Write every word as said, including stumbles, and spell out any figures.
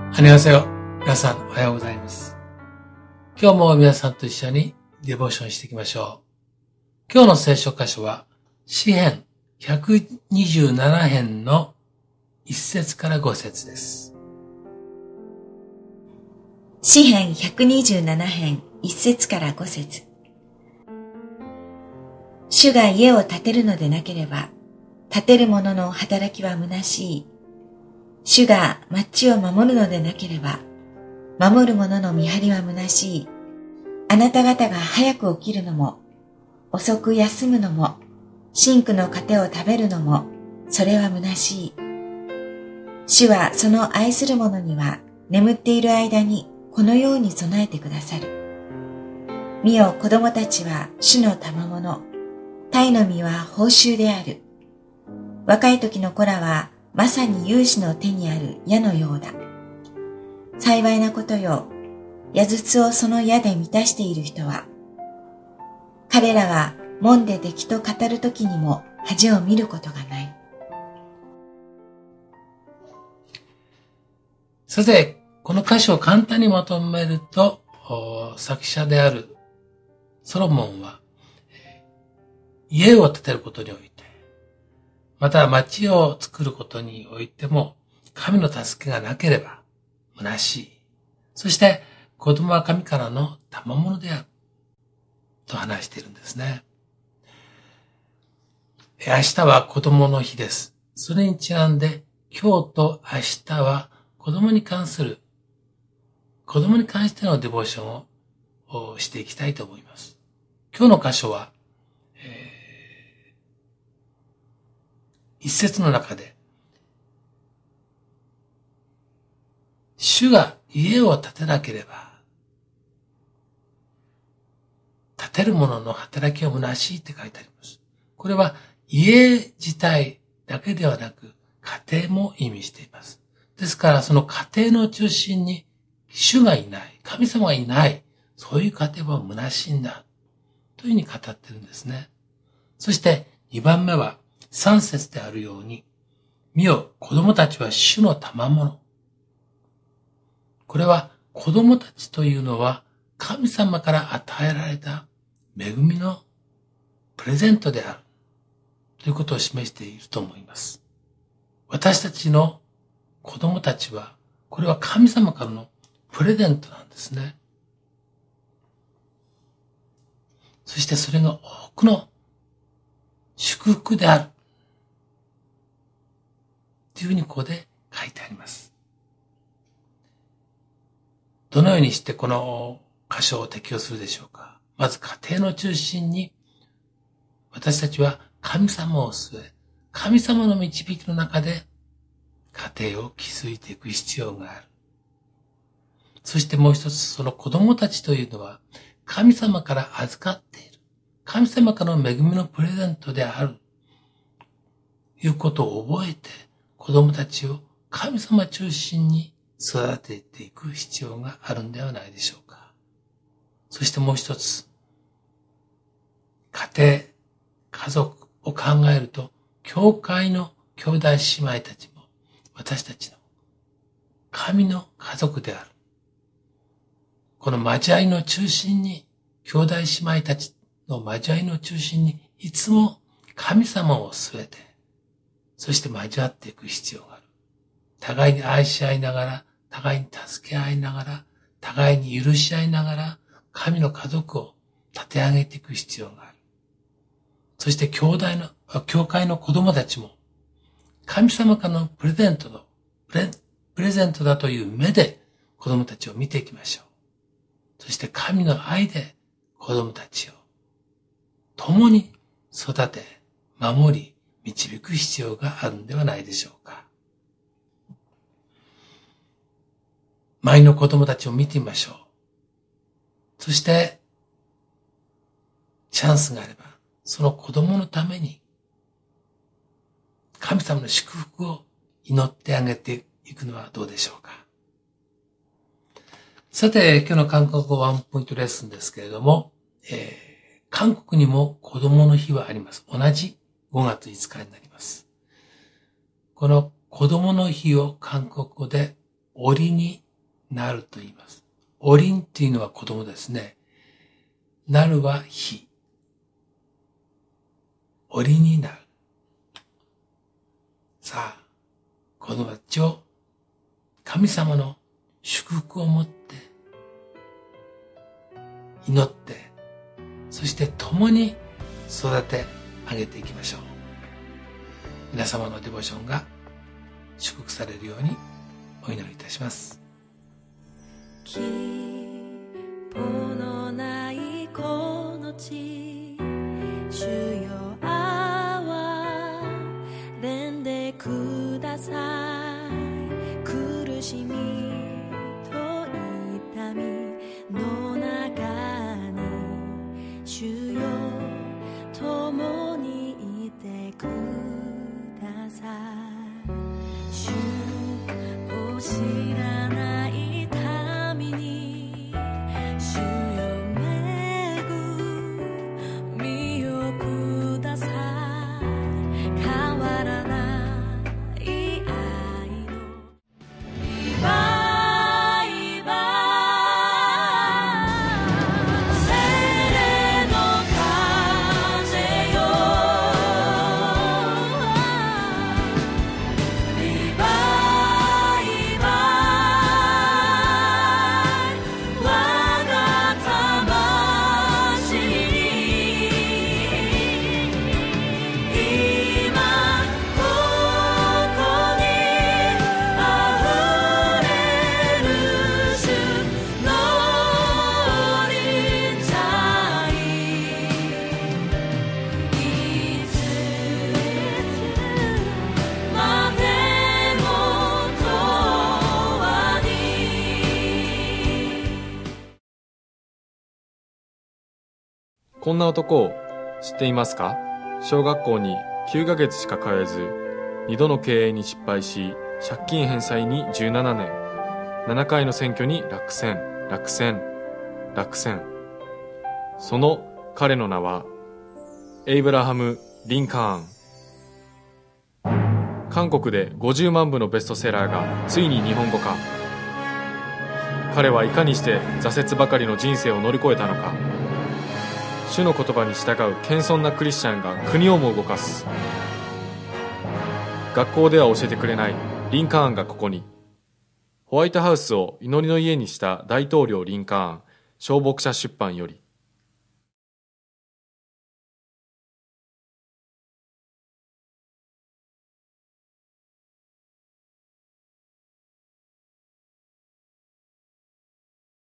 こんにちは。皆さんおはようございます。今日も皆さんと一緒にデボーションしていきましょう。今日の聖書箇所は詩編ひゃくにじゅうなな編のいっ節からご節です。 詩編ひゃくにじゅうなな編いっ節からご節。主が家を建てるのでなければ、建てる者の働きは虚しい。主が町を守るのでなければ、守る者の見張りは虚しい。あなた方が早く起きるのも、遅く休むのも、真紅の糧を食べるのも、それは虚しい。主はその愛する者には、眠っている間にこのように備えてくださる。見よ、子供たちは主の賜物、鯛の実は報酬である。若い時の子らは、まさに勇士の手にある矢のようだ。幸いなことよ、矢筒をその矢で満たしている人は。彼らは門で敵と語るときにも恥を見ることがない。 さて、この箇所を簡単にまとめると、作者であるソロモンは、家を建てることにおいて、また町を作ることにおいても、神の助けがなければ虚しい。そして子供は神からの賜物である。と話しているんですね。明日は子供の日です。それにちなんで、今日と明日は子供に関する、子供に関してのデボーションをしていきたいと思います。今日の箇所は、一節の中で、主が家を建てなければ、建てる者の働きは虚しいって書いてあります。これは家自体だけではなく、家庭も意味しています。ですからその家庭の中心に主がいない、神様がいない、そういう家庭は虚しいんだ、というふうに語ってるんですね。そして二番目は、三節であるように、見よ、子供たちは主の賜物。これは子供たちというのは神様から与えられた恵みのプレゼントであるということを示していると思います。私たちの子供たちは、これは神様からのプレゼントなんですね。そしてそれが多くの祝福である。というふうにここで書いてあります。どのようにしてこの箇所を適用するでしょうか。まず家庭の中心に私たちは神様を据え、神様の導きの中で家庭を築いていく必要がある。そしてもう一つ、その子供たちというのは神様から預かっている。神様からの恵みのプレゼントである。ということを覚えて、子供たちを神様中心に育てていく必要があるんではないでしょうか。そしてもう一つ、家庭、家族を考えると、教会の兄弟姉妹たちも私たちの神の家族である。この交わりの中心に、兄弟姉妹たちの交わりの中心にいつも神様を据えて、そして交わっていく必要がある。互いに愛し合いながら、互いに助け合いながら、互いに許し合いながら、神の家族を立て上げていく必要がある。そして兄弟の、教会の子供たちも、神様からのプレゼントの、プレ、プレゼントだという目で子供たちを見ていきましょう。そして神の愛で子供たちを共に育て、守り、導く必要があるんではないでしょうか。周りの子供たちを見てみましょう。そして、チャンスがあれば、その子供のために、神様の祝福を祈ってあげていくのはどうでしょうか。さて、今日の韓国語ワンポイントレッスンですけれども、えー、韓国にも子供の日はあります。同じごがついつかになります。この子供の日を韓国語で檻になると言います。檻っていうのは子供ですね。なるは火。檻になる。さあ、子供たちを神様の祝福を持って祈って、そして共に育て上げていきましょう。皆様のデボーションが祝福されるようにお祈りいたします。 希望のないこの地、主よ憐れんでください。苦しみと痛みの中に主よ共にいてください。主を知らない民に主よ恵みをください。変わらない愛のリバイバル、精霊の風よ、リバイバル、我が魂に今ここにあふれる主の臨在、いつまでも永遠に。 こんな男を知っていますか？小学校にきゅうかげつしか通えず、にどの経営に失敗し、借金返済にじゅうななねん、ななかいの選挙に落選、落選、落選。その彼の名は、エイブラハム・リンカーン。韓国でごじゅうまんぶのベストセラーがついに日本語化。彼はいかにして挫折ばかりの人生を乗り越えたのか。主の言葉に従う謙遜なクリスチャンが国をも動かす。学校では教えてくれないリンカーンがここに。ホワイトハウスを祈りの家にした大統領リンカーン、小牧者出版より。